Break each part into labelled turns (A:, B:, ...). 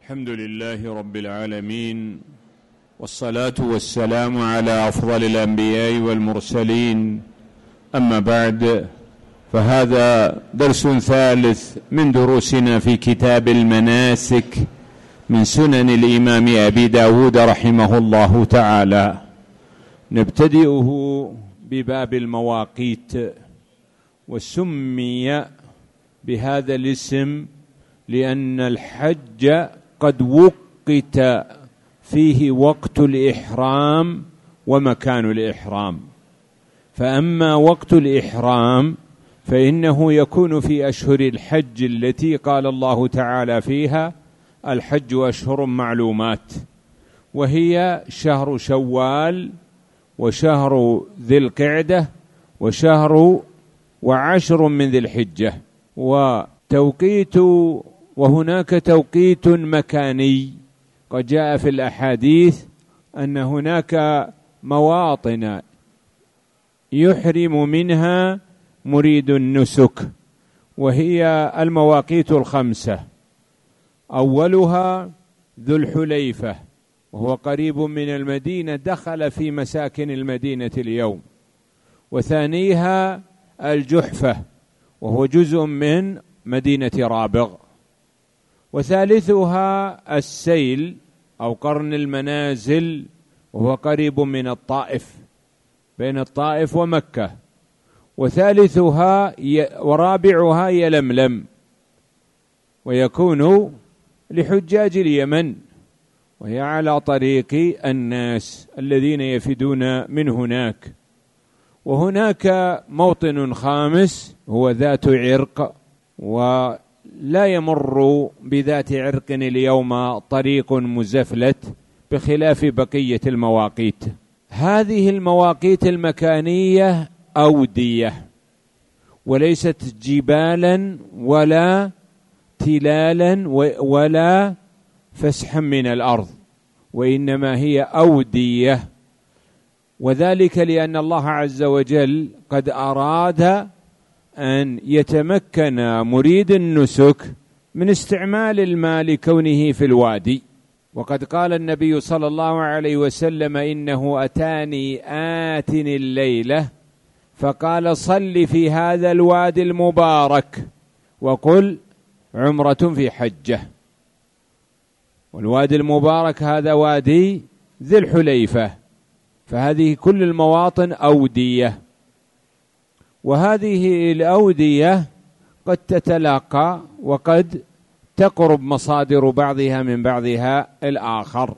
A: الحمد لله رب العالمين، والصلاة والسلام على أفضل الأنبياء والمرسلين. أما بعد، فهذا درس ثالث من دروسنا في كتاب المناسك من سنن الإمام أبي داود رحمه الله تعالى. نبتدئه بباب المواقيت، وسمي بهذا الاسم لأن الحج قد وقت فيه وقت الإحرام ومكان الإحرام. فأما وقت الإحرام فإنه يكون في أشهر الحج التي قال الله تعالى فيها: الحج أشهر معلومات، وهي شهر شوال وشهر ذي القعدة وشهر وعشر من ذي الحجة. وهناك توقيت مكاني، قد جاء في الأحاديث أن هناك مواطن يحرم منها مريد النسك، وهي المواقيت الخمسة. أولها ذو الحليفة، وهو قريب من المدينة، دخل في مساكن المدينة اليوم. وثانيها الجحفة، وهو جزء من مدينة رابغ. وثالثها السيل أو قرن المنازل، وهو قريب من الطائف، بين الطائف ومكة. وثالثها ورابعها يلملم، ويكون لحجاج اليمن، وهي على طريق الناس الذين يفدون من هناك. وهناك موطن خامس هو ذات عرق، ولا يمر بذات عرق اليوم طريق مزفلت بخلاف بقية المواقيت. هذه المواقيت المكانية أودية، وليست جبالا ولا تلالا ولا فسحا من الأرض، وإنما هي أودية. وذلك لأن الله عز وجل قد أراد أن يتمكن مريد النسك من استعمال المال كونه في الوادي. وقد قال النبي صلى الله عليه وسلم: إنه أتاني الليلة فقال: صل في هذا الوادي المبارك وقل عمرة في حجة. والوادي المبارك هذا وادي ذي الحليفة. فهذه كل المواطن أودية، وهذه الأودية قد تتلاقى وقد تقرب مصادر بعضها من بعضها الآخر.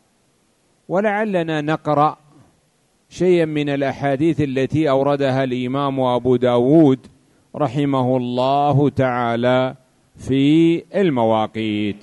A: ولعلنا نقرأ شيئا من الأحاديث التي أوردها الإمام أبو داود رحمه الله تعالى في المواقيت.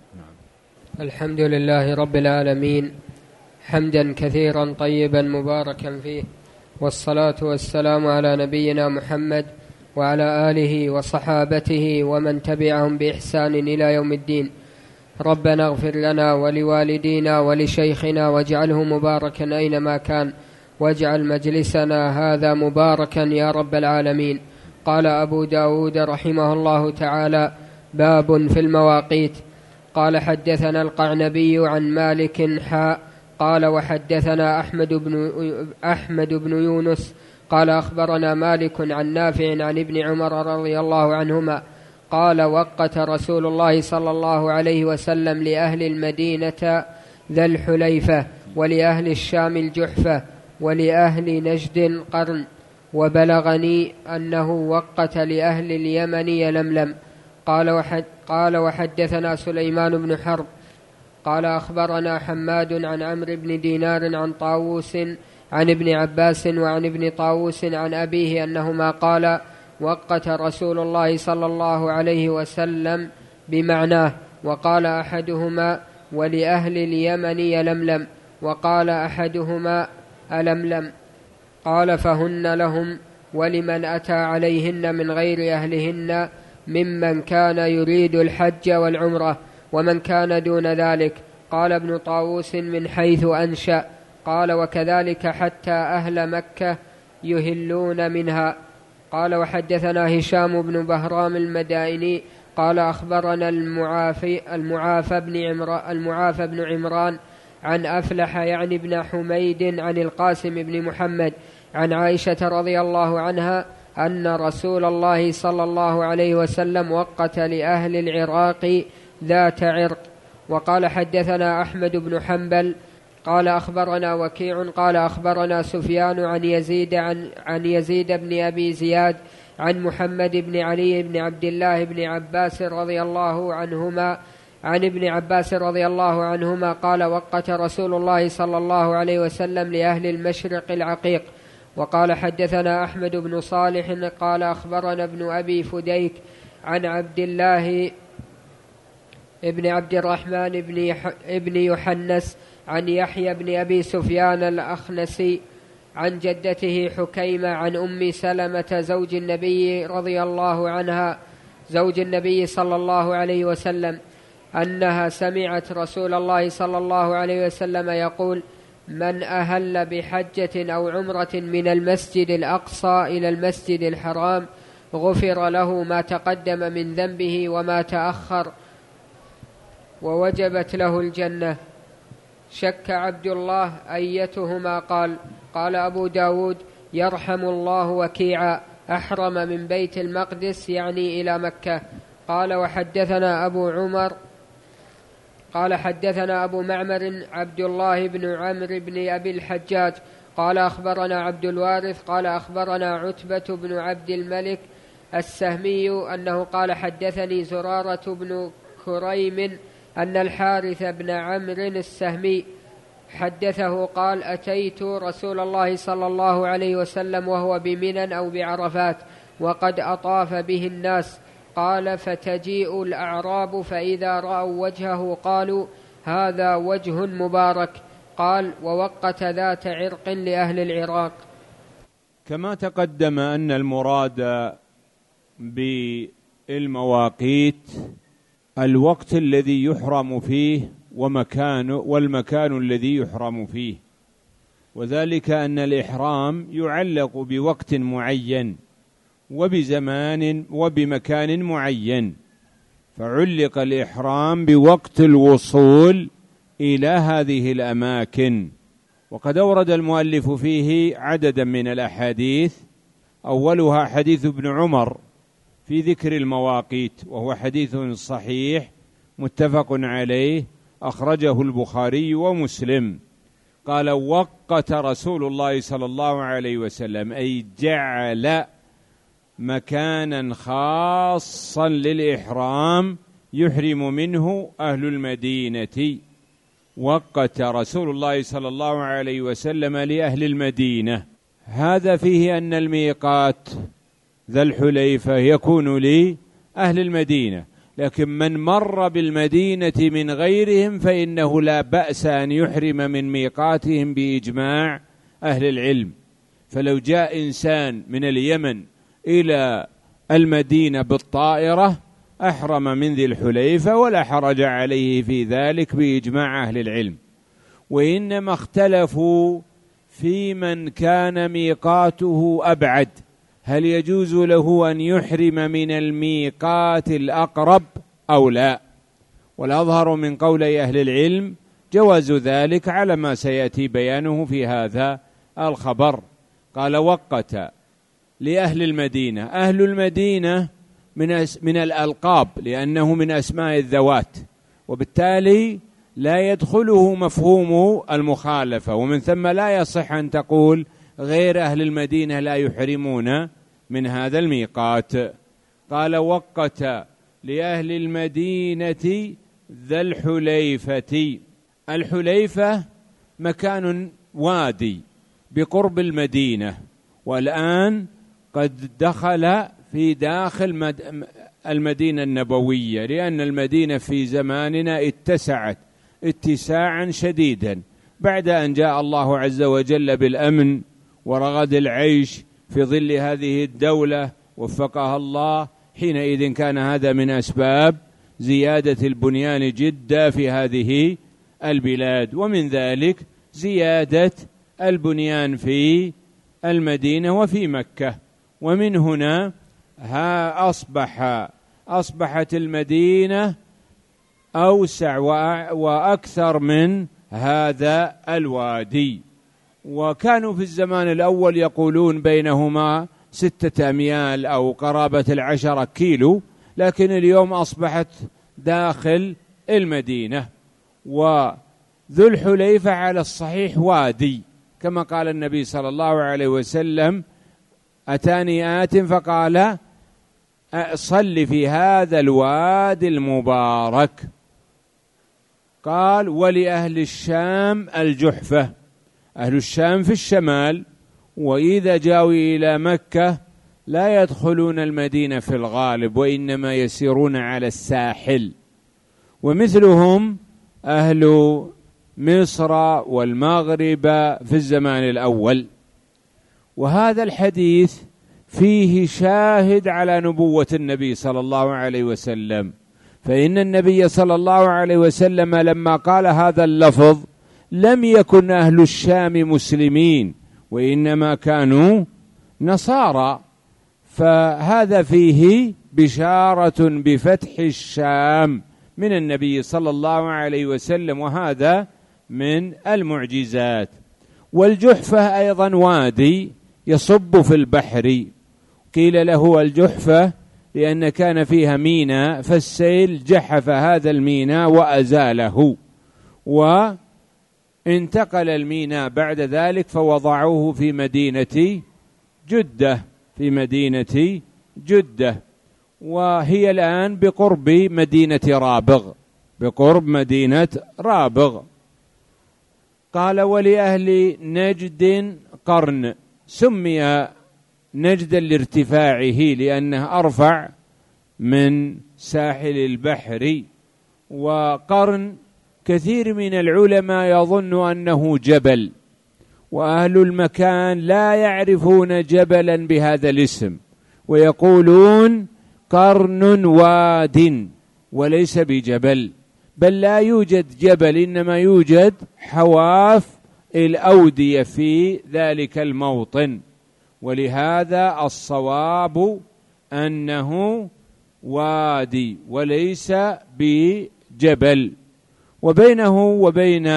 B: الحمد لله رب العالمين، حمدا كثيرا طيبا مباركا فيه، والصلاة والسلام على نبينا محمد وعلى آله وصحابته ومن تبعهم بإحسان إلى يوم الدين. ربنا اغفر لنا ولوالدينا ولشيخنا واجعله مباركا أينما كان، واجعل مجلسنا هذا مباركا يا رب العالمين. قال أبو داود رحمه الله تعالى: باب في المواقيت. قال: حدثنا القعنبي عن مالك قال: وحدثنا أحمد بن يونس قال: أخبرنا مالك عن نافع عن ابن عمر رضي الله عنهما قال: وقت رسول الله صلى الله عليه وسلم لأهل المدينة ذا الحليفة، ولأهل الشام الجحفة، ولأهل نجد قرن، وبلغني أنه وقت لأهل اليمن يلملم. قال: وحدثنا سليمان بن حرب قال: أخبرنا حماد عن عمرو بن دينار عن طاووس عن ابن عباس وعن ابن طاووس عن أبيه أنهما قال: وقت رسول الله صلى الله عليه وسلم بمعناه. وقال أحدهما: ولأهل اليمن يلملم، وقال أحدهما: ألملم. قال: فهن لهم ولمن أتى عليهن من غير أهلهن ممن كان يريد الحج والعمرة، ومن كان دون ذلك. قال ابن طاووس: من حيث أنشأ. قال: وكذلك حتى أهل مكة يهلون منها. قال: وحدثنا هشام بن بهرام المدائني قال أخبرنا المعافى بن عمران عن أفلح يعني بن حميد عن القاسم بن محمد عن عائشة رضي الله عنها أن رسول الله صلى الله عليه وسلم وقت لأهل العراق ذات عرق. وقال حدثنا أحمد بن حنبل قال أخبرنا وكيع قال أخبرنا سفيان عن يزيد بن أبي زياد عن محمد بن علي بن عبد الله بن عباس رضي الله عنهما عن ابن عباس رضي الله عنهما قال وقت رسول الله صلى الله عليه وسلم لأهل المشرق العقيق. وقال حدثنا أحمد بن صالح قال أخبرنا ابن أبي فديك عن عبد الله ابن عبد الرحمن ابن يحنس عن يحيى بن أبي سفيان الأخنسي عن جدته حكيمة عن أم سلمة زوج النبي رضي الله عنها زوج النبي صلى الله عليه وسلم أنها سمعت رسول الله صلى الله عليه وسلم يقول من أهل بحجة أو عمرة من المسجد الأقصى إلى المسجد الحرام غفر له ما تقدم من ذنبه وما تأخر ووجبت له الجنة. شك عبد الله أيتهما قال أبو داود يرحم الله وكيعا أحرم من بيت المقدس يعني إلى مكة. قال وحدثنا أبو عمر قال حدثنا أبو معمر عبد الله بن عمرو بن أبي الحجاج قال أخبرنا عبد الوارث قال أخبرنا عتبة بن عبد الملك السهمي أنه قال حدثني زرارة بن كريم أن الحارث بن عمرو السهمي حدثه قال أتيت رسول الله صلى الله عليه وسلم وهو بمنى أو بعرفات وقد أطاف به الناس. قال فتجيء الأعراب فإذا رأوا وجهه قالوا هذا وجه مبارك. قال ووقت ذات عرق لأهل العراق.
A: كما تقدم أن المراد بالمواقيت الوقت الذي يحرم فيه والمكان الذي يحرم فيه، وذلك أن الإحرام يعلق بوقت معين وبزمان وبمكان معين، فعلق الإحرام بوقت الوصول إلى هذه الأماكن. وقد أورد المؤلف فيه عددا من الأحاديث، أولها حديث ابن عمر في ذكر المواقيت، وهو حديث صحيح متفق عليه أخرجه البخاري ومسلم. قال وقت رسول الله صلى الله عليه وسلم، أي جعل مكانا خاصا للإحرام يحرم منه أهل المدينة. وقت رسول الله صلى الله عليه وسلم لأهل المدينة. هذا فيه أن الميقات ذا الحليفة يكون لأهل المدينة، لكن من مر بالمدينة من غيرهم فإنه لا بأس أن يحرم من ميقاتهم بإجماع أهل العلم. فلو جاء إنسان من اليمن إلى المدينة بالطائرة أحرم من ذي الحليفة ولا حرج عليه في ذلك بإجماع أهل العلم، وإنما اختلفوا في من كان ميقاته أبعد، هل يجوز له أن يحرم من الميقات الأقرب أو لا؟ والأظهر من قولي أهل العلم جواز ذلك على ما سيأتي بيانه في هذا الخبر. قال وقت لأهل المدينة. أهل المدينة من الألقاب، لأنه من أسماء الذوات، وبالتالي لا يدخله مفهوم المخالفة، ومن ثم لا يصح أن تقول غير أهل المدينة لا يحرمون من هذا الميقات. قال وقت لأهل المدينة ذا الحليفة. الحليفة مكان وادي بقرب المدينة، والآن قد دخل في داخل المدينة النبوية، لأن المدينة في زماننا اتسعت اتساعا شديدا بعد أن جاء الله عز وجل بالأمن ورغد العيش في ظل هذه الدولة وفقها الله. حينئذ كان هذا من أسباب زيادة البنيان جدا في هذه البلاد، ومن ذلك زيادة البنيان في المدينة وفي مكة. ومن هنا أصبح أصبحت المدينة أوسع وأكثر من هذا الوادي. وكانوا في الزمان الأول يقولون بينهما 6 أميال أو قرابة 10 كيلو، لكن اليوم أصبحت داخل المدينة. وذو الحليفة على الصحيح وادي، كما قال النبي صلى الله عليه وسلم: أتاني آت فقال صل في هذا الوادي المبارك. قال: ولأهل الشام الجحفة. أهل الشام في الشمال، وإذا جاءوا إلى مكة لا يدخلون المدينة في الغالب، وإنما يسيرون على الساحل. ومثلهم أهل مصر والمغرب في الزمان الأول. وهذا الحديث فيه شاهد على نبوة النبي صلى الله عليه وسلم، فإن النبي صلى الله عليه وسلم لما قال هذا اللفظ لم يكن أهل الشام مسلمين، وإنما كانوا نصارى، فهذا فيه بشارة بفتح الشام من النبي صلى الله عليه وسلم، وهذا من المعجزات. والجحفة أيضا وادي يصب في البحر، قيل له الجحفة لأن كان فيها ميناء، فالسيل جحف هذا الميناء وأزاله، وانتقل الميناء بعد ذلك فوضعوه في مدينة جدة، وهي الآن بقرب مدينة رابغ. قال: ولأهل نجد قرن. سمي نجدا لارتفاعه لأنه أرفع من ساحل البحر. وقرن كثير من العلماء يظن أنه جبل، وأهل المكان لا يعرفون جبلا بهذا الاسم، ويقولون قرن واد وليس بجبل، بل لا يوجد جبل، إنما يوجد حواف الأودية في ذلك الموطن، ولهذا الصواب أنه وادي وليس بجبل. وبينه وبين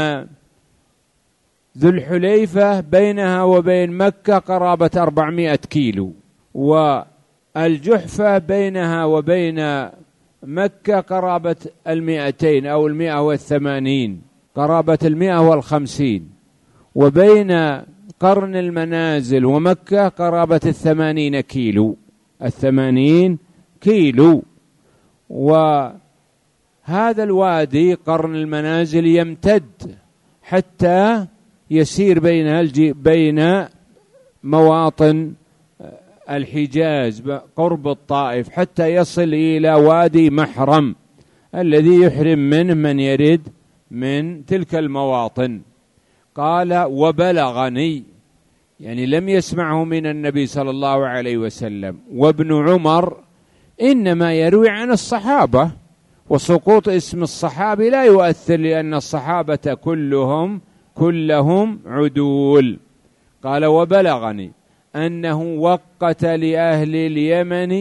A: ذو الحليفة بينها وبين مكة قرابة 400 كيلو، والجحفة بينها وبين مكة قرابة 200 أو 180، قرابة 150، وبين قرن المنازل ومكة قرابة 80 كيلو. وهذا الوادي قرن المنازل يمتد حتى يسير بين مواطن الحجاز قرب الطائف، حتى يصل إلى وادي محرم الذي يحرم منه من يرد من تلك المواطن. قال: وبلغني، يعني لم يسمعه من النبي صلى الله عليه وسلم. وابن عمر إنما يروي عن الصحابة، وسقوط اسم الصحابي لا يؤثر، لأن الصحابة كلهم عدول. قال: وبلغني أنه وقت لأهل اليمن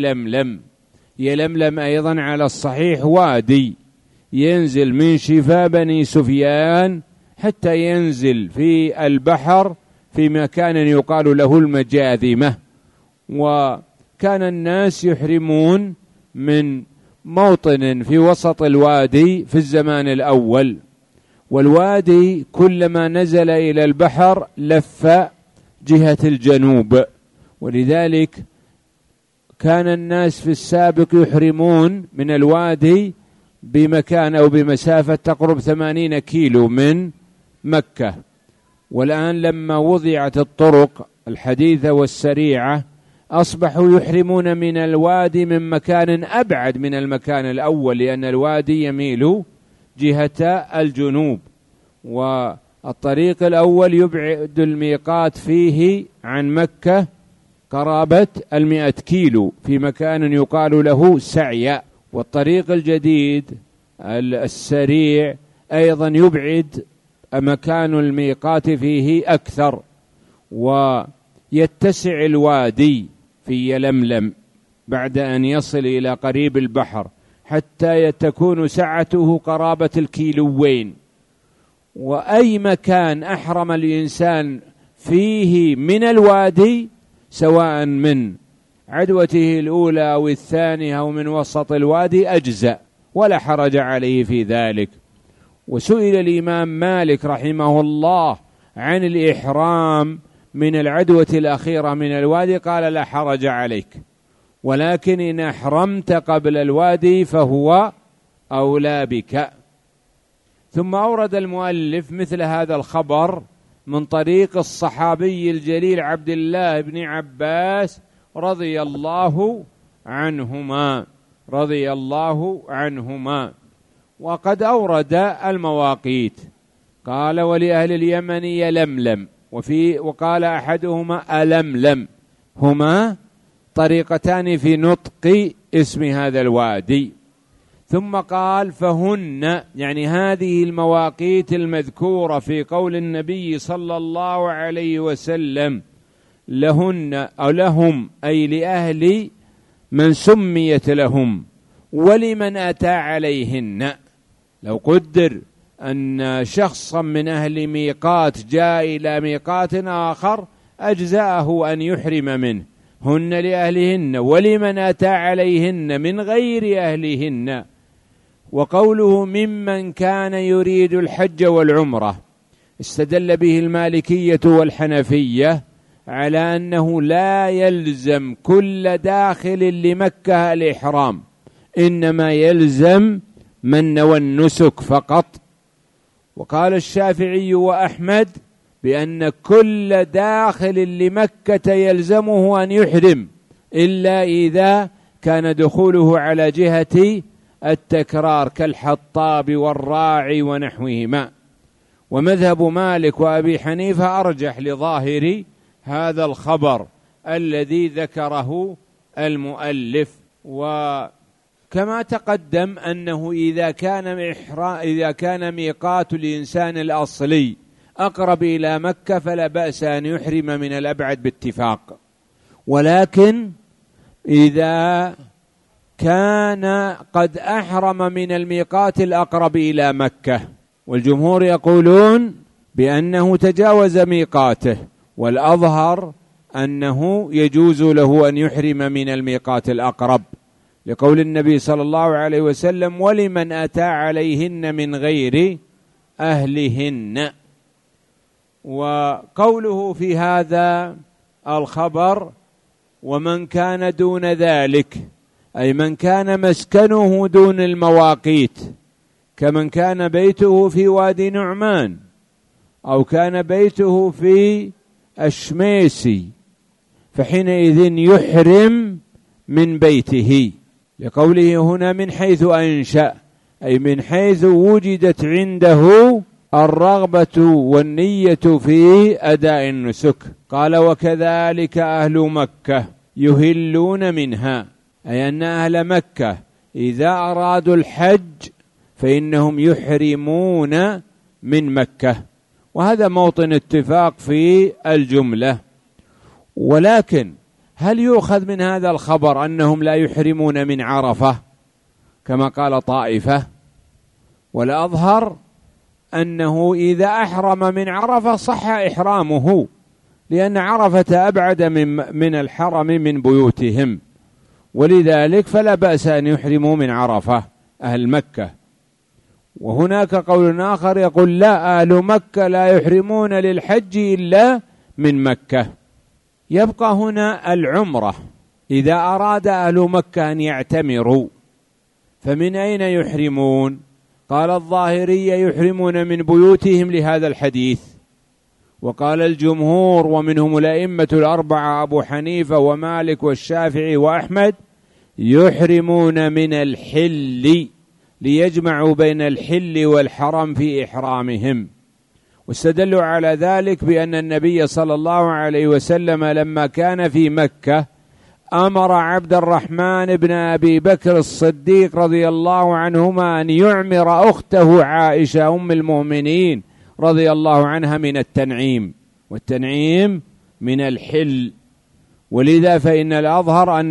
A: يلملم أيضا على الصحيح وادي ينزل من شفا بني سفيان حتى ينزل في البحر في مكان يقال له المجاذمة. وكان الناس يحرمون من موطن في وسط الوادي في الزمان الأول، والوادي كلما نزل إلى البحر لف جهة الجنوب، ولذلك كان الناس في السابق يحرمون من الوادي بمكان أو بمسافة تقرب 80 كيلو من مكة. والآن لما وضعت الطرق الحديثة والسريعة أصبحوا يحرمون من الوادي من مكان أبعد من المكان الأول، لأن الوادي يميل جهة الجنوب، والطريق الأول يبعد الميقات فيه عن مكة قرابة 100 كيلو في مكان يقال له سعيا. والطريق الجديد السريع أيضا يبعد مكان الميقات فيه أكثر، ويتسع الوادي في يلملم بعد أن يصل إلى قريب البحر حتى تكون سعته قرابة الكيلوين. وأي مكان أحرم الإنسان فيه من الوادي، سواء من عدوته الأولى أو الثانية أو من وسط الوادي، أجزأ ولا حرج عليه في ذلك. وسئل الإمام مالك رحمه الله عن الإحرام من العدوة الأخيرة من الوادي، قال لا حرج عليك، ولكن إن أحرمت قبل الوادي فهو أولى بك. ثم أورد المؤلف مثل هذا الخبر من طريق الصحابي الجليل عبد الله بن عباس رضي الله عنهما. وقد أورد المواقيت، قال ولأهل اليمن يلملم، وقال أحدهما ألملم، هما طريقتان في نطق اسم هذا الوادي. ثم قال فهن، يعني هذه المواقيت المذكورة في قول النبي صلى الله عليه وسلم لهن أو لهم، أي لأهل من سميت لهم ولمن أتى عليهن. لو قدر أن شخصا من أهل ميقات جاء إلى ميقات آخر أجزأه أن يحرم منه. هن لأهلهن ولمن أتى عليهن من غير أهلهن. وقوله ممن كان يريد الحج والعمرة استدل به المالكية والحنفية على أنه لا يلزم كل داخل لمكة الإحرام، إنما يلزم من نوى النسك فقط. وقال الشافعي وأحمد بأن كل داخل لمكة يلزمه أن يحرم، إلا إذا كان دخوله على جهة التكرار كالحطاب والراعي ونحوهما. ومذهب مالك وأبي حنيفة أرجح لظاهر هذا الخبر الذي ذكره المؤلف. وكما تقدم أنه إذا كان ميقات الإنسان الأصلي أقرب إلى مكة فلا بأس أن يحرم من الأبعد باتفاق، ولكن إذا كان قد أحرم من الميقات الأقرب إلى مكة، والجمهور يقولون بأنه تجاوز ميقاته، والأظهر أنه يجوز له أن يحرم من الميقات الأقرب، لقول النبي صلى الله عليه وسلم ولمن أتى عليهن من غير أهلهن. وقوله في هذا الخبر ومن كان دون ذلك، أي من كان مسكنه دون المواقيت، كمن كان بيته في وادي نعمان أو كان بيته في الشميسي، فحينئذ يحرم من بيته، لقوله هنا من حيث أنشأ، أي من حيث وجدت عنده الرغبة والنية في أداء النسك. قال وكذلك أهل مكة يهلون منها، أي أن أهل مكة إذا أرادوا الحج فإنهم يحرمون من مكة، وهذا موطن اتفاق في الجملة. ولكن هل يؤخذ من هذا الخبر أنهم لا يحرمون من عرفة كما قال طائفة؟ والأظهر أنه إذا أحرم من عرفة صح إحرامه، لأن عرفة أبعد من الحرم من بيوتهم، ولذلك فلا بأس أن يحرموا من عرفة أهل مكة. وهناك قول آخر يقول لا، أهل مكة لا يحرمون للحج إلا من مكة. يبقى هنا العمرة، إذا أراد أهل مكة أن يعتمروا فمن أين يحرمون؟ قال الظاهرية يحرمون من بيوتهم لهذا الحديث، وقال الجمهور ومنهم الأئمة الأربعة أبو حنيفة ومالك والشافعي وأحمد يحرمون من الحل، ليجمعوا بين الحل والحرم في إحرامهم. واستدلوا على ذلك بأن النبي صلى الله عليه وسلم لما كان في مكة أمر عبد الرحمن بن أبي بكر الصديق رضي الله عنهما أن يعمر أخته عائشة أم المؤمنين رضي الله عنها من التنعيم، والتنعيم من الحل. ولذا فإن الأظهر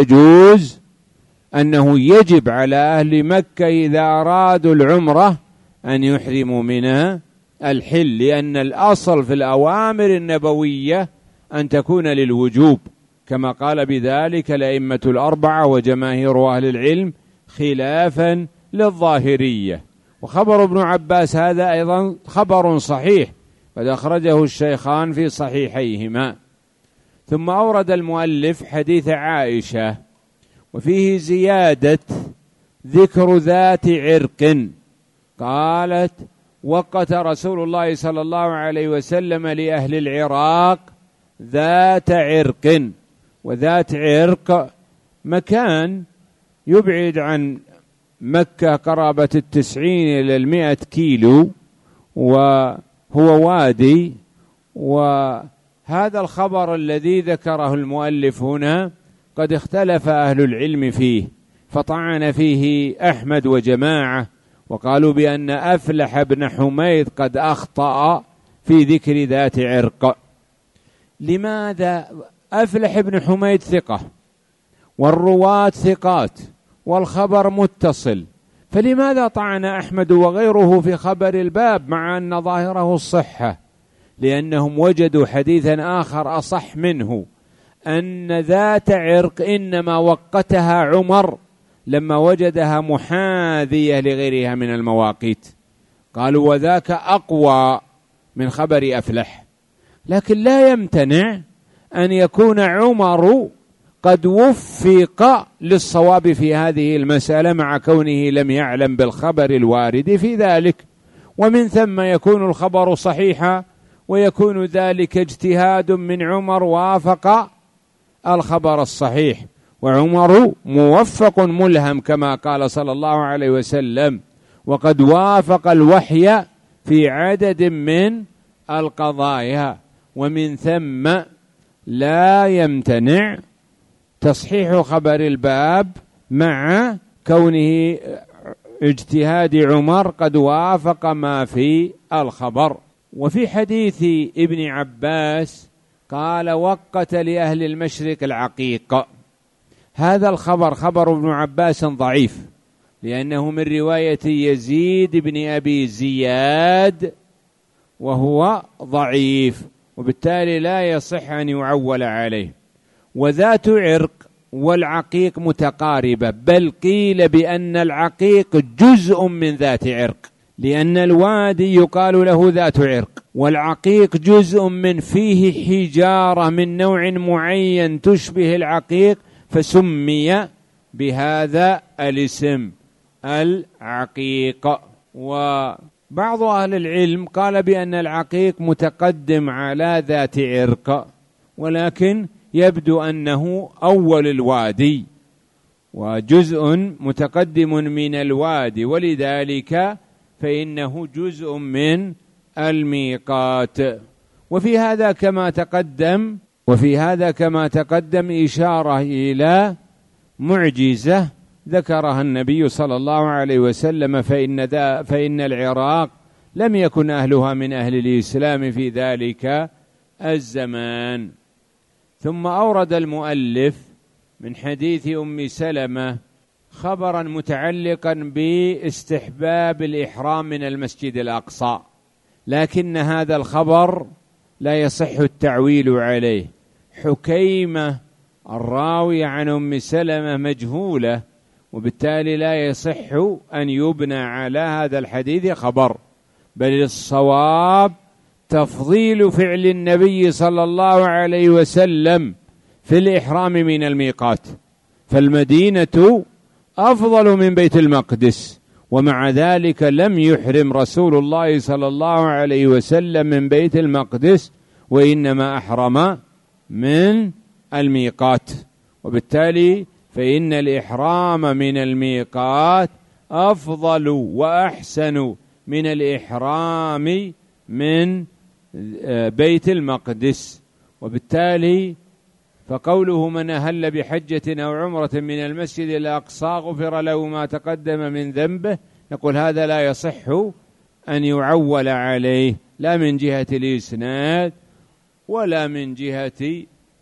A: أنه يجب على أهل مكة إذا أرادوا العمرة أن يحرموا من الحل، لأن الأصل في الأوامر النبوية أن تكون للوجوب، كما قال بذلك الأئمة الأربعة وجماهير أهل العلم خلافا للظاهرية. وخبر ابن عباس هذا أيضا خبر صحيح قد أخرجه الشيخان في صحيحيهما. ثم أورد المؤلف حديث عائشة وفيه زيادة ذكر ذات عرق، قالت: وقت رسول الله صلى الله عليه وسلم لأهل العراق ذات عرق. وذات عرق مكان يبعد عن مكة قرابة 90 إلى 100 كيلو، وهو وادي. وهذا الخبر الذي ذكره المؤلف هنا قد اختلف أهل العلم فيه، فطعن فيه أحمد وجماعة، وقالوا بأن أفلح بن حميد قد أخطأ في ذكر ذات عرق. لماذا؟ أفلح بن حميد ثقة والرواة ثقات والخبر متصل، فلماذا طعن أحمد وغيره في خبر الباب مع أن ظاهره الصحة؟ لأنهم وجدوا حديثا آخر أصح منه، أن ذات عرق إنما وقتها عمر لما وجدها محاذية لغيرها من المواقيت، قالوا وذاك أقوى من خبر أفلح. لكن لا يمتنع أن يكون عمر قد وفق للصواب في هذه المسألة مع كونه لم يعلم بالخبر الوارد في ذلك، ومن ثم يكون الخبر صحيحا ويكون ذلك اجتهاد من عمر وافق الخبر الصحيح. وعمر موفق ملهم كما قال صلى الله عليه وسلم، وقد وافق الوحي في عدد من القضايا، ومن ثم لا يمتنع تصحيح خبر الباب مع كونه اجتهاد عمر قد وافق ما في الخبر. وفي حديث ابن عباس قال: وقت لأهل المشرق العقيق. هذا الخبر خبر ابن عباس ضعيف، لأنه من رواية يزيد بن أبي زياد وهو ضعيف، وبالتالي لا يصح أن يعول عليه. وذات عرق والعقيق متقاربة، بل قيل بأن العقيق جزء من ذات عرق، لأن الوادي يقال له ذات عرق، والعقيق جزء من فيه حجارة من نوع معين تشبه العقيق، فسمي بهذا الاسم العقيق. وبعض أهل العلم قال بأن العقيق متقدم على ذات عرق، ولكن يبدو أنه أول الوادي وجزء متقدم من الوادي، ولذلك فإنه جزء من الميقات. وفي هذا كما تقدم إشارة إلى معجزة ذكرها النبي صلى الله عليه وسلم، فإن العراق لم يكن أهلها من أهل الإسلام في ذلك الزمان. ثم أورد المؤلف من حديث أم سلمة خبرا متعلقا باستحباب الإحرام من المسجد الأقصى، لكن هذا الخبر لا يصح التعويل عليه. حكيمة الراوية عن أم سلمة مجهولة، وبالتالي لا يصح أن يبنى على هذا الحديث خبر، بل الصواب تفضيل فعل النبي صلى الله عليه وسلم في الإحرام من الميقات، فالمدينة أفضل من بيت المقدس، ومع ذلك لم يحرم رسول الله صلى الله عليه وسلم من بيت المقدس، وإنما أحرم من الميقات. وبالتالي فإن الإحرام من الميقات أفضل وأحسن من الإحرام من بيت المقدس. وبالتالي فقوله: من أهل بحجة أو عمرة من المسجد الأقصى غفر له ما تقدم من ذنبه، نقول هذا لا يصح أن يعول عليه، لا من جهة الإسناد ولا من جهة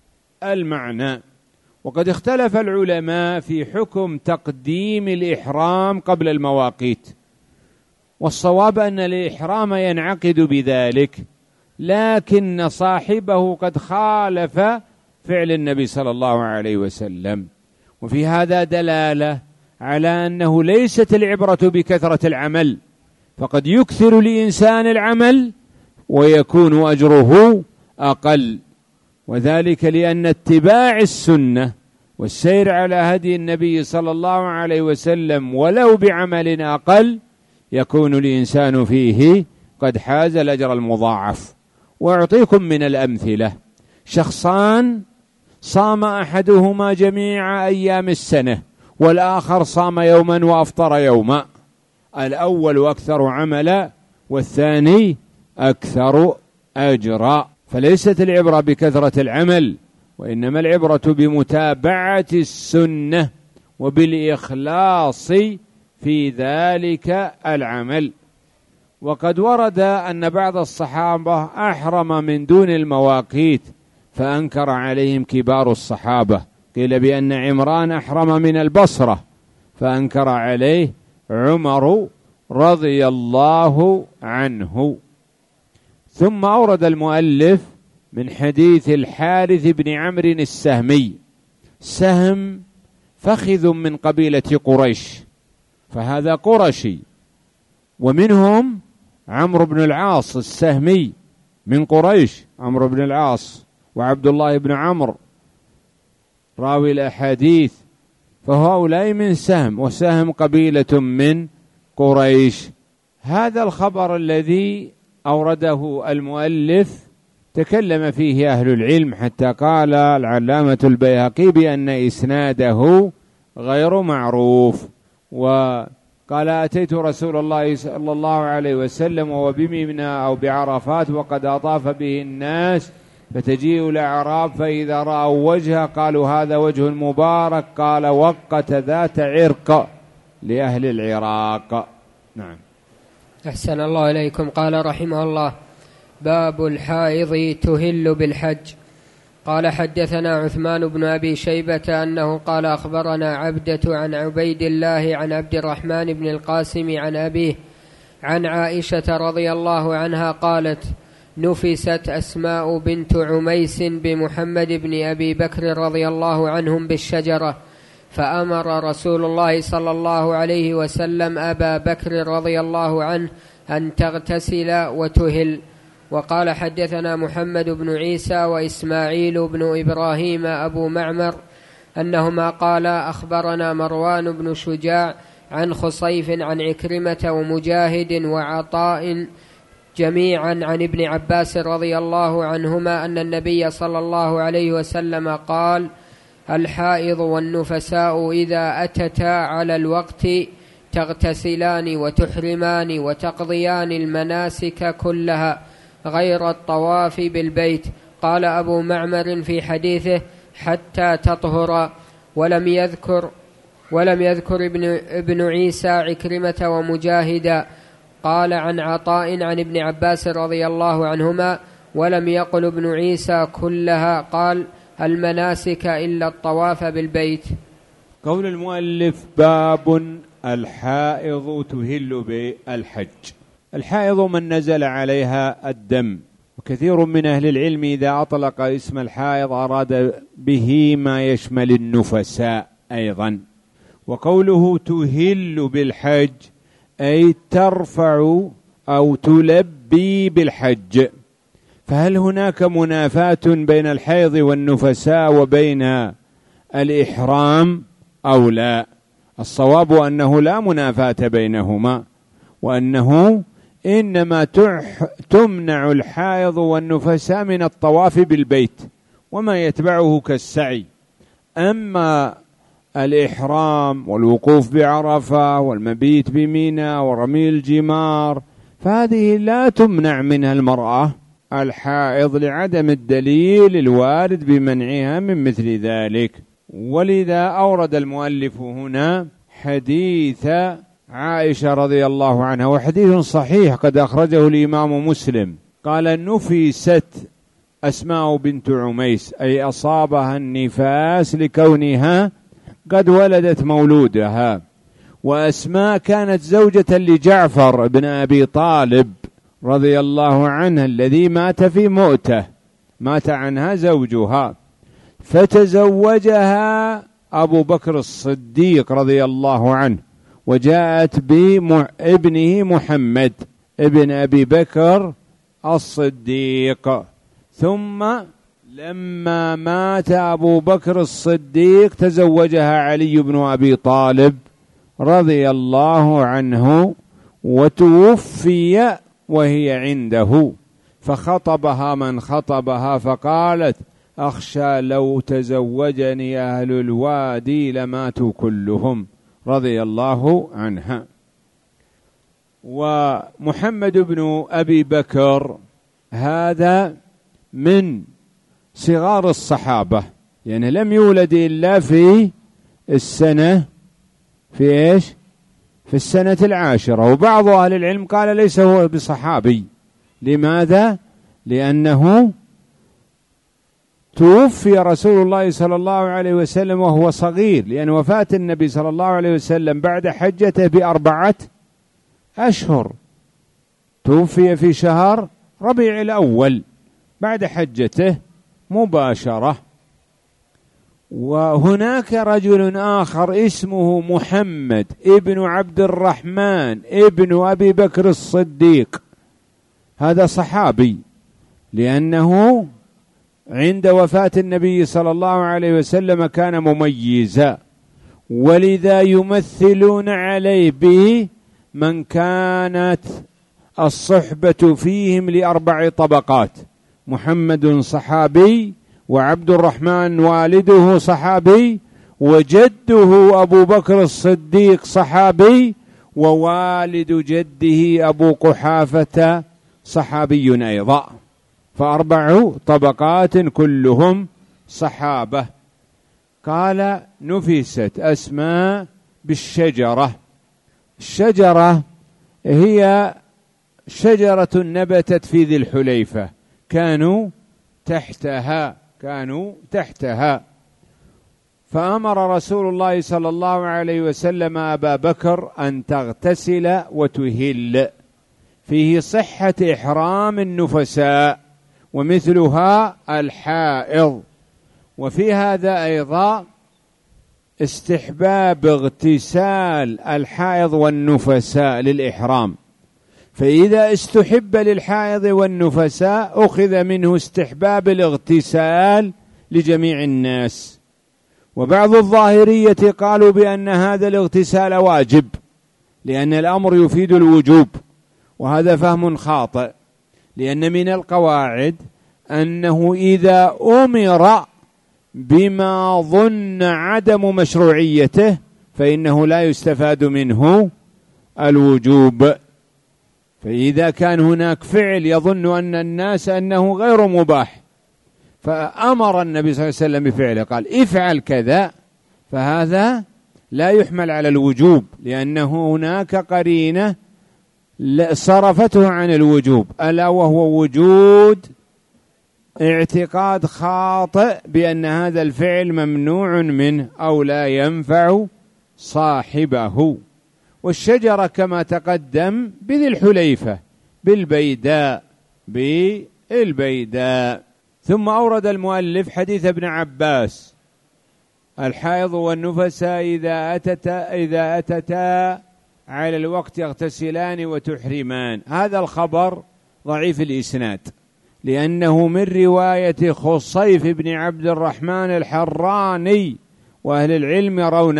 A: المعنى. وقد اختلف العلماء في حكم تقديم الإحرام قبل المواقيت، والصواب أن الإحرام ينعقد بذلك، لكن صاحبه قد خالف فعل النبي صلى الله عليه وسلم. وفي هذا دلالة على أنه ليست العبرة بكثرة العمل، فقد يكثر الإنسان العمل ويكون أجره أقل، وذلك لأن اتباع السنة والسير على هدي النبي صلى الله عليه وسلم ولو بعمل أقل يكون الإنسان فيه قد حاز الأجر المضاعف. وأعطيكم من الأمثلة: شخصان صام أحدهما جميع أيام السنة والآخر صام يوما وأفطر يوما، الأول أكثر عملا والثاني أكثر أجرا. فليست العبرة بكثرة العمل، وإنما العبرة بمتابعة السنة وبالإخلاص في ذلك العمل. وقد ورد أن بعض الصحابة أحرم من دون المواقيت فأنكر عليهم كبار الصحابة، قيل بأن عمران أحرم من البصرة فأنكر عليه عمر رضي الله عنه. ثم أورد المؤلف من حديث الحارث بن عمرو السهمي: سهم فخذ من قبيلة قريش، فهذا قرشي، ومنهم عمرو بن العاص السهمي من قريش، عمرو بن العاص وعبد الله بن عمرو راوي الأحاديث، فهؤلاء من سهم، وسهم قبيلة من قريش. هذا الخبر الذي أورده المؤلف تكلم فيه أهل العلم، حتى قال العلامة البيهقي بأن إسناده غير معروف، وقال: أتيت رسول الله صلى الله عليه وسلم وهو بمنى أو بعرفات وقد أطاف به الناس، فتجيء الأعراب فإذا رأوا وجهه قالوا: هذا وجه مبارك. قال: وقت ذات عرق لأهل العراق. نعم.
B: أحسن الله إليكم. قال رحمه الله: باب الحائض تهل بالحج. قال: حدثنا عثمان بن أبي شيبة أنه قال: أخبرنا عبدة عن عبيد الله عن عبد الرحمن بن القاسم عن أبيه عن عائشة رضي الله عنها قالت: نفست أسماء بنت عميس بمحمد بن أبي بكر رضي الله عنهم بالشجرة، فأمر رسول الله صلى الله عليه وسلم أبا بكر رضي الله عنه أن تغتسل وتهل. وقال: حدثنا محمد بن عيسى وإسماعيل بن إبراهيم أبو معمر أنهما قال: أخبرنا مروان بن شجاع عن خصيف عن عكرمة ومجاهد وعطاء جميعا عن ابن عباس رضي الله عنهما أن النبي صلى الله عليه وسلم قال: الحائض والنفساء إذا أتتا على الوقت تغتسلان وتحرمان وتقضيان المناسك كلها غير الطواف بالبيت. قال أبو معمر في حديثه: حتى تطهر. ولم يذكر ابن عيسى عكرمة ومجاهدا. قال عن عطاء عن ابن عباس رضي الله عنهما: ولم يقل ابن عيسى كلها، قال: المناسك إلا الطواف بالبيت.
A: قول المؤلف: باب الحائض تهل بالحج. الحائض من نزل عليها الدم، وكثير من أهل العلم إذا أطلق اسم الحائض أراد به ما يشمل النفساء أيضا. وقوله تهل بالحج أي ترفع أو تلبي بالحج. فهل هناك منافاة بين الحيض والنفساء وبين الإحرام أو لا؟ الصواب أنه لا منافاة بينهما، وأنه إنما تمنع الحائض والنفساء من الطواف بالبيت وما يتبعه كالسعي. أما الإحرام والوقوف بعرفة والمبيت بمنى ورمي الجمار فهذه لا تمنع منها المرأة الحائض لعدم الدليل الوارد بمنعها من مثل ذلك. ولذا أورد المؤلف هنا حديث عائشة رضي الله عنها، وحديث صحيح قد أخرجه الإمام مسلم. قال: نفست أسماء بنت عميس، أي أصابها النفاس لكونها قد ولدت مولودها. وأسماء كانت زوجة لجعفر بن أبي طالب رضي الله عنه الذي مات في مؤتة، مات عنها زوجها، فتزوجها أبو بكر الصديق رضي الله عنه، وجاءت بابنه محمد ابن أبي بكر الصديق. ثم لما مات أبو بكر الصديق تزوجها علي بن أبي طالب رضي الله عنه، وتوفي وهي عنده، فخطبها من خطبها فقالت: أخشى لو تزوجني أهل الوادي لماتوا كلهم، رضي الله عنها. ومحمد بن أبي بكر هذا من صغار الصحابة، يعني لم يولد إلا في السنة في السنة 10. وبعض أهل العلم قال ليس هو بصحابي. لماذا؟ لأنه توفي رسول الله صلى الله عليه وسلم وهو صغير، لأن وفاة النبي صلى الله عليه وسلم بعد حجته ب4 أشهر، توفي في شهر ربيع الأول بعد حجته مباشرة. وهناك رجل آخر اسمه محمد ابن عبد الرحمن ابن أبي بكر الصديق، هذا صحابي، لأنه عند وفاة النبي صلى الله عليه وسلم كان مميزا، ولذا يمثلون عليه به من كانت الصحبة فيهم ل4 طبقات: محمد صحابي، وعبد الرحمن والده صحابي، وجده أبو بكر الصديق صحابي، ووالد جده أبو قحافة صحابي أيضا، ف4 طبقات كلهم صحابة. قال: نفست أسماء بالشجرة. الشجرة هي شجرة نبتت في ذي الحليفة، كانوا تحتها. فأمر رسول الله صلى الله عليه وسلم أبا بكر أن تغتسل وتهل، فيه صحة إحرام النفساء، ومثلها الحائض. وفي هذا أيضا استحباب اغتسال الحائض والنفساء للإحرام، فإذا استحب للحائض والنفساء أخذ منه استحباب الاغتسال لجميع الناس. وبعض الظاهرية قالوا بأن هذا الاغتسال واجب، لأن الأمر يفيد الوجوب، وهذا فهم خاطئ، لأن من القواعد أنه إذا أمر بما ظن عدم مشروعيته فإنه لا يستفاد منه الوجوب. فإذا كان هناك فعل يظن أن الناس أنه غير مباح، فأمر النبي صلى الله عليه وسلم بفعله، قال: افعل كذا، فهذا لا يحمل على الوجوب، لأنه هناك قرينة صرفته عن الوجوب، ألا وهو وجود اعتقاد خاطئ بأن هذا الفعل ممنوع منه أو لا ينفع صاحبه. والشجرة كما تقدم بذي الحليفة بالبيداء. ثم أورد المؤلف حديث ابن عباس: الحائض والنفساء إذا أتتا على الوقت يغتسلان وتحرمان. هذا الخبر ضعيف الإسناد، لأنه من رواية خصيف بن عبد الرحمن الحراني، وأهل العلم يرون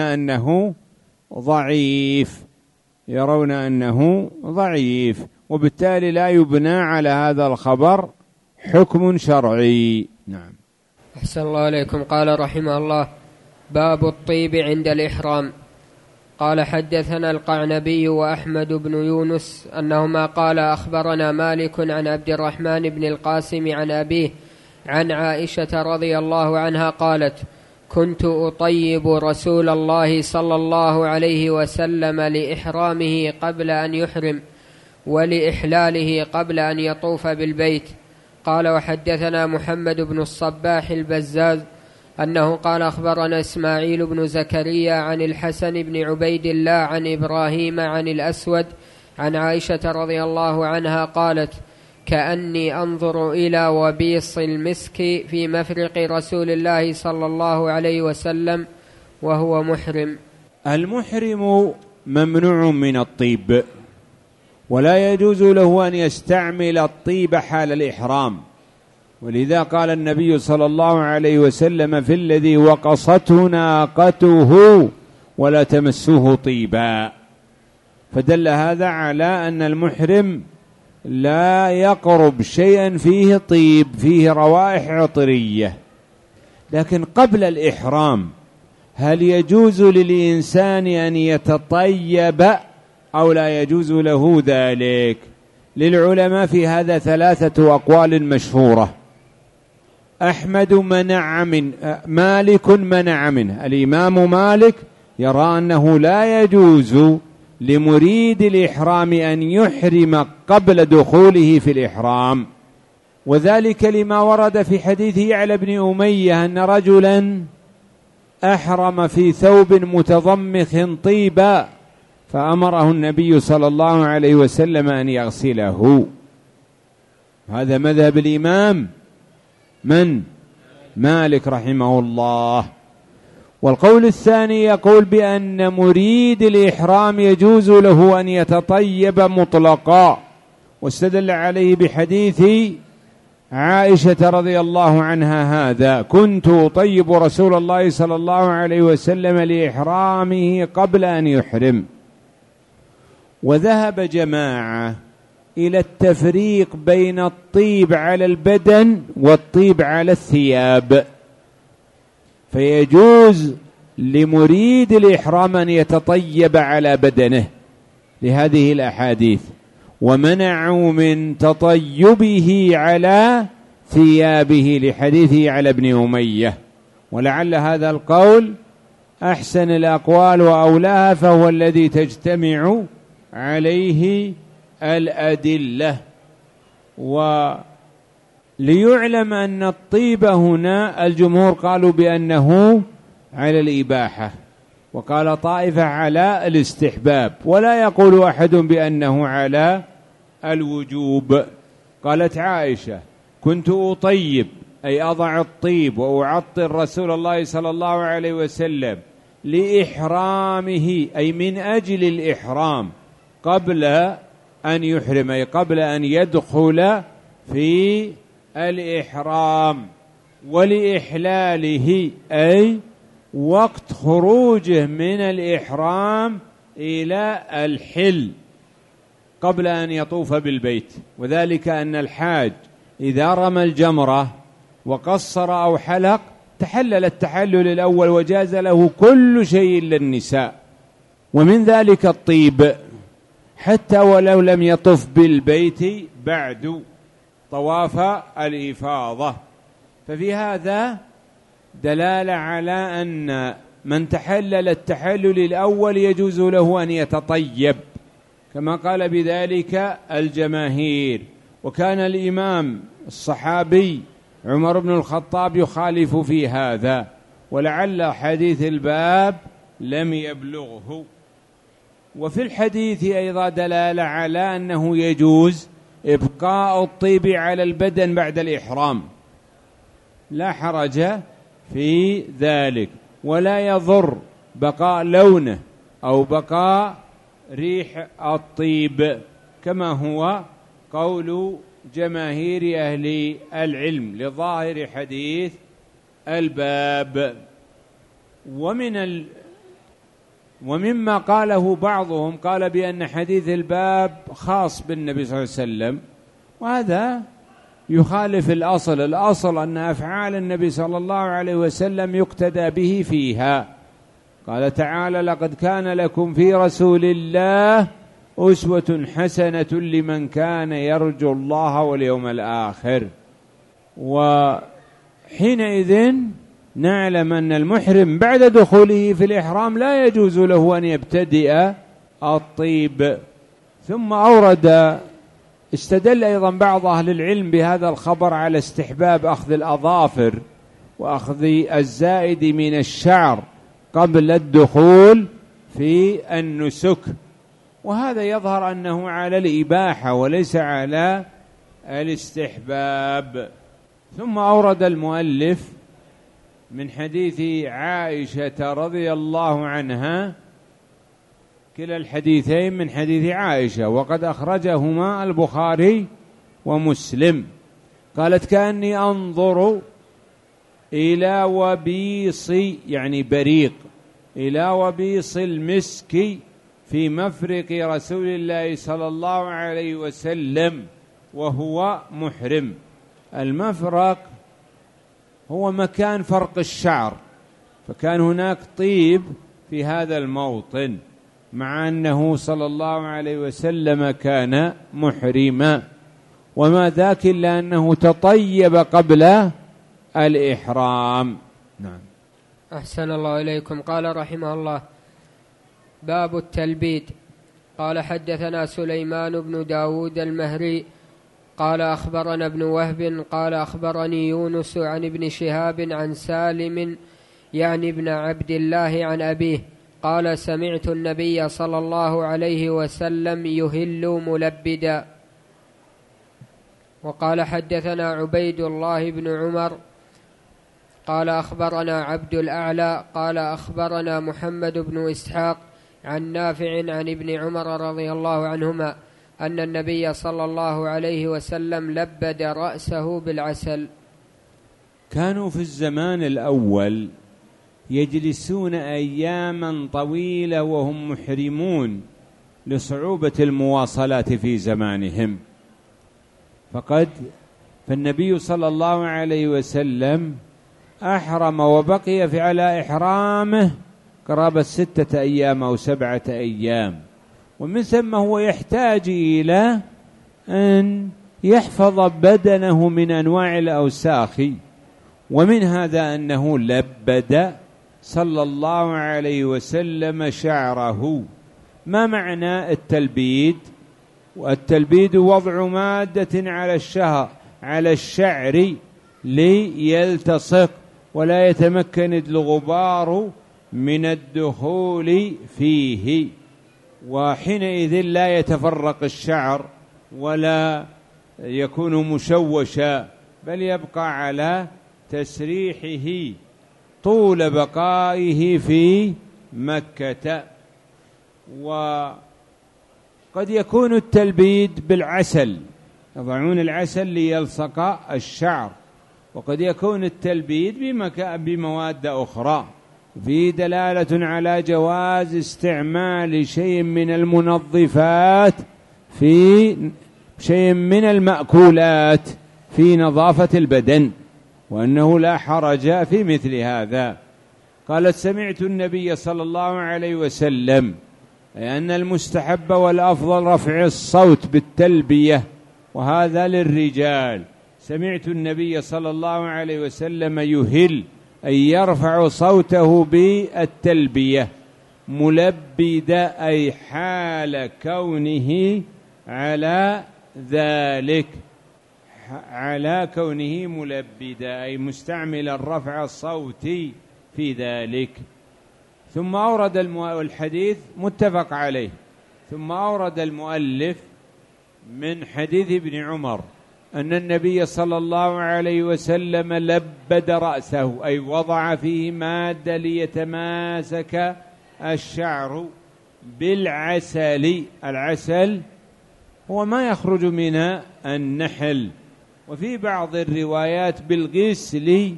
A: أنه ضعيف، وبالتالي لا يبنى على هذا الخبر حكم شرعي. نعم.
B: أحسن الله عليكم. قال رحمه الله: باب الطيب عند الإحرام. قال: حدثنا القعنبي وأحمد بن يونس أنهما قال: أخبرنا مالك عن عبد الرحمن بن القاسم عن أبيه عن عائشة رضي الله عنها قالت: كنت أطيب رسول الله صلى الله عليه وسلم لإحرامه قبل أن يحرم، ولإحلاله قبل أن يطوف بالبيت، قال وحدثنا محمد بن الصباح البزاز أنه قال أخبرنا إسماعيل بن زكريا عن الحسن بن عبيد الله عن إبراهيم عن الأسود عن عائشة رضي الله عنها قالت كأني أنظر إلى وبيص المسك في مفرق رسول الله صلى الله عليه وسلم وهو محرم.
A: المحرم ممنوع من الطيب، ولا يجوز له أن يستعمل الطيب حال الإحرام، ولذا قال النبي صلى الله عليه وسلم في الذي وقصته ناقته ولا تمسوه طيبا، فدل هذا على أن المحرم لا يقرب شيئا فيه طيب، فيه روائح عطرية. لكن قبل الإحرام هل يجوز للإنسان أن يتطيب أو لا يجوز له ذلك؟ للعلماء في هذا 3 أقوال مشهورة. أحمد منع منه، مالك منع منه. الإمام مالك يرى أنه لا يجوز لمريد الإحرام أن يحرم قبل دخوله في الإحرام، وذلك لما ورد في حديث يعلى بن أمية أن رجلا أحرم في ثوب متضمخ طيبا فأمره النبي صلى الله عليه وسلم أن يغسله. هذا مذهب الإمام من؟ مالك رحمه الله. والقول الثاني يقول بأن مريد الإحرام يجوز له أن يتطيب مطلقا، واستدل عليه بحديث عائشة رضي الله عنها هذا: كنت أطيب رسول الله صلى الله عليه وسلم لإحرامه قبل أن يحرم. وذهب جماعة إلى التفريق بين الطيب على البدن والطيب على الثياب، فيجوز لمريد الإحرام أن يتطيب على بدنه لهذه الأحاديث، ومنعوا من تطيبه على ثيابه لحديثه على ابن أمية. ولعل هذا القول أحسن الأقوال وأولاها، فهو الذي تجتمع عليه الأدلة. وليعلم أن الطيب هنا الجمهور قالوا بأنه على الإباحة، وقال طائفة على الاستحباب، ولا يقول أحد بأنه على الوجوب. قالت عائشة: كنت أطيب، أي أضع الطيب وأعطر رسول الله صلى الله عليه وسلم لإحرامه، أي من أجل الإحرام، قبل أن يحرم، أي قبل أن يدخل في الإحرام، ولإحلاله، أي وقت خروجه من الإحرام إلى الحل قبل أن يطوف بالبيت. وذلك أن الحاج إذا رمى الجمرة وقصر أو حلق تحلل التحلل الأول وجاز له كل شيء إلا النساء، ومن ذلك الطيب، حتى ولو لم يطف بالبيت بعد طواف الإفاضة. ففي هذا دلالة على أن من تحلل التحلل الأول يجوز له أن يتطيب، كما قال بذلك الجماهير. وكان الإمام الصحابي عمر بن الخطاب يخالف في هذا، ولعل حديث الباب لم يبلغه. وفي الحديث أيضا دلالة على أنه يجوز إبقاء الطيب على البدن بعد الإحرام، لا حرج في ذلك، ولا يضر بقاء لونه أو بقاء ريح الطيب، كما هو قول جماهير أهل العلم لظاهر حديث الباب. ومما قاله بعضهم قال بأن حديث الباب خاص بالنبي صلى الله عليه وسلم، وهذا يخالف الأصل. الأصل أن أفعال النبي صلى الله عليه وسلم يقتدى به فيها. قال تعالى: لقد كان لكم في رسول الله أسوة حسنة لمن كان يرجو الله واليوم الآخر. وحينئذ نعلم أن المحرم بعد دخوله في الإحرام لا يجوز له أن يبتدئ الطيب. ثم أورد استدل أيضا بعض أهل العلم بهذا الخبر على استحباب أخذ الأظافر وأخذ الزائد من الشعر قبل الدخول في النسك، وهذا يظهر أنه على الإباحة وليس على الاستحباب. ثم أورد المؤلف من حديث عائشة رضي الله عنها، كلا الحديثين من حديث عائشة وقد أخرجهما البخاري ومسلم، قالت: كأني أنظر إلى وبيص، يعني بريق، إلى وبيص المسك في مفرق رسول الله صلى الله عليه وسلم وهو محرم. المفرق هو مكان فرق الشعر، فكان هناك طيب في هذا الموطن، مع أنه صلى الله عليه وسلم كان محرما، وما ذاك إلا أنه تطيب قبل الإحرام. نعم.
B: أحسن الله إليكم. قال رحمه الله: باب التلبيد. قال: حدثنا سليمان بن داود المهري قال: أخبرنا ابن وهب قال: أخبرني يونس عن ابن شهاب عن سالم يعني ابن عبد الله عن أبيه قال: سمعت النبي صلى الله عليه وسلم يهل ملبدا. وقال: حدثنا عبيد الله بن عمر قال: أخبرنا عبد الأعلى قال: أخبرنا محمد بن إسحاق عن نافع عن ابن عمر رضي الله عنهما أن النبي صلى الله عليه وسلم لبد رأسه بالعسل.
A: كانوا في الزمان الأول يجلسون أياما طويلة وهم محرمون لصعوبة المواصلات في زمانهم، فالنبي صلى الله عليه وسلم أحرم وبقي على إحرامه قرابة 6 أيام أو 7 أيام، ومن ثم هو يحتاج إلى أن يحفظ بدنه من أنواع الأوساخ، ومن هذا أنه لبد صلى الله عليه وسلم شعره. ما معنى التلبيد؟ والتلبيد وضع مادة على الشعر ليلتصق ولا يتمكن الغبار من الدخول فيه، وحينئذ لا يتفرق الشعر ولا يكون مشوشا، بل يبقى على تسريحه طول بقائه في مكة. وقد يكون التلبيد بالعسل، يضعون العسل ليلصق الشعر، وقد يكون التلبيد بمواد أخرى. في دلالة على جواز استعمال شيء من المنظفات في شيء من المأكولات في نظافة البدن، وأنه لا حرج في مثل هذا. قالت: سمعت النبي صلى الله عليه وسلم، أن المستحب والأفضل رفع الصوت بالتلبية، وهذا للرجال. سمعت النبي صلى الله عليه وسلم يهل، أي يرفع صوته بالتلبية، ملبد أي حال كونه على ذلك، على كونه ملبدا أي مستعمل الرفع الصوت في ذلك. ثم أورد الحديث متفق عليه، ثم أورد المؤلف من حديث ابن عمر أن النبي صلى الله عليه وسلم لبد رأسه، أي وضع فيه مادة ليتماسك الشعر بالعسل. العسل هو ما يخرج من النحل، وفي بعض الروايات بالغسل،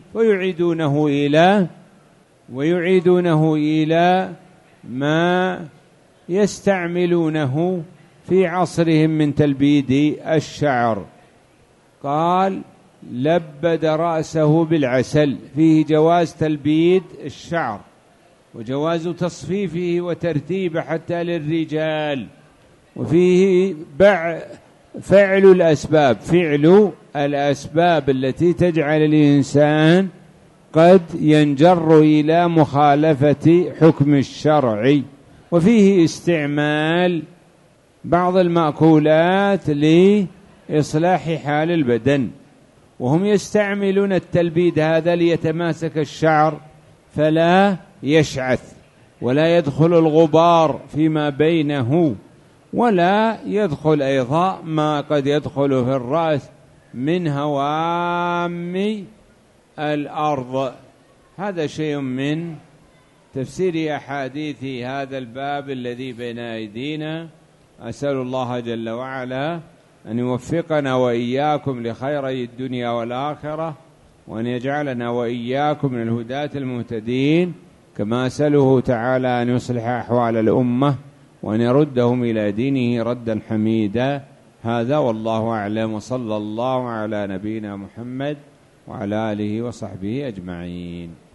A: ويعيدونه إلى ما يستعملونه في عصرهم من تلبيد الشعر. قال: لبد رأسه بالعسل، فيه جواز تلبيد الشعر وجواز تصفيفه وترتيبه حتى للرجال، وفيه فعل الأسباب التي تجعل الإنسان قد ينجر إلى مخالفة حكم الشرع، وفيه استعمال بعض المأكولات إصلاح حال البدن، وهم يستعملون التلبيد هذا ليتماسك الشعر فلا يشعث ولا يدخل الغبار فيما بينه، ولا يدخل أيضا ما قد يدخل في الرأس من هوام الأرض. هذا شيء من تفسير أحاديث هذا الباب الذي بين أيدينا. أسأل الله جل وعلا أن يوفقنا وإياكم لخيري الدنيا والآخرة، وأن يجعلنا وإياكم من الهداة المهتدين، كما أسأله تعالى أن يصلح أحوال الأمة وأن يردهم إلى دينه ردا حميدا. هذا والله أعلم، وصلى الله على نبينا محمد وعلى آله وصحبه أجمعين.